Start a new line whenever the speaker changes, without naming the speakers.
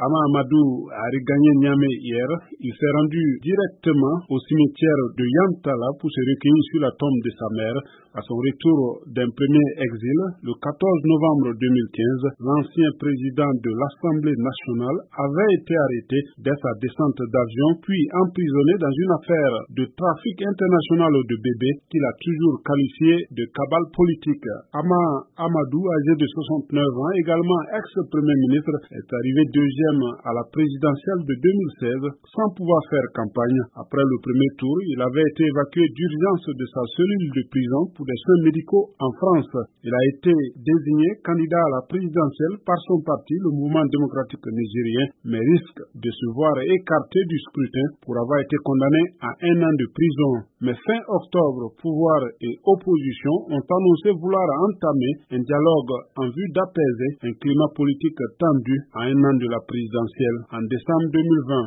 Ama Amadou a regagné Niamey hier. Il s'est rendu directement au cimetière de Yantala pour se recueillir sur la tombe de sa mère. À son retour d'un premier exil, le 14 novembre 2015, l'ancien président de l'Assemblée nationale avait été arrêté dès sa descente d'avion, puis emprisonné dans une affaire de trafic international de bébés qu'il a toujours qualifié de cabale politique. Amadou, âgé de 69 ans, également ex-premier ministre, est arrivé deuxième à la présidentielle de 2016 sans pouvoir faire campagne. Après le premier tour, il avait été évacué d'urgence de sa cellule de prison pour des soins médicaux en France. Il a été désigné candidat à la présidentielle par son parti, le Mouvement démocratique nigérien, mais risque de se voir écarté du scrutin pour avoir été condamné à 1 an de prison. Mais fin octobre, pouvoir et opposition ont annoncé vouloir entamer un dialogue en vue d'apaiser un climat politique tendu à 1 an de la présidentielle en décembre 2020.